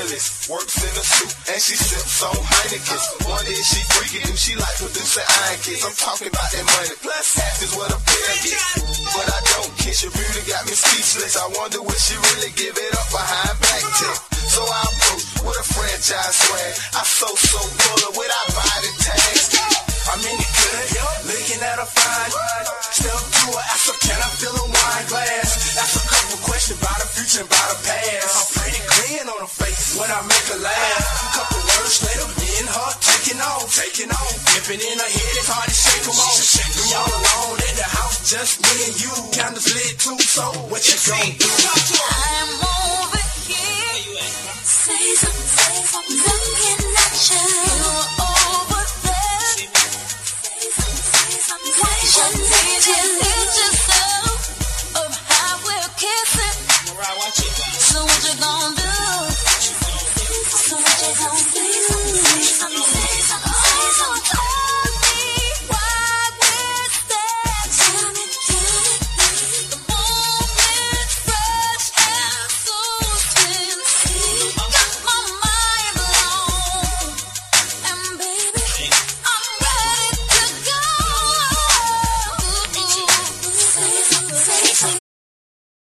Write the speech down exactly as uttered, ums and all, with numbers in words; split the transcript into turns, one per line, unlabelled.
minimalist, works in a suit, and she sips on Heineken. One is she freaky, do she like producing iron kids? I'm talking about that money, plus half is what a pair gets. But I don't kiss, your beauty got me speechless. I wonder would she really give it up behind back tip. So I approach with a franchise swag. I so so full of without body tags. I'm in the club, looking at a fine. Step to her, ask her, can I fill a wine glass? Ask a couple questions about the future and about the past. I'm pretty grin on her face when I make her laugh. Couple words later, me and her taking on, taking on. Dipping in her head, it's hard to shake them off. We all alone in the house, just me and you. Candles lit too, so what you gon' do?
I'm over here. Say something, say something. Looking at you. You're over there. Say something, say something. Why should I need you?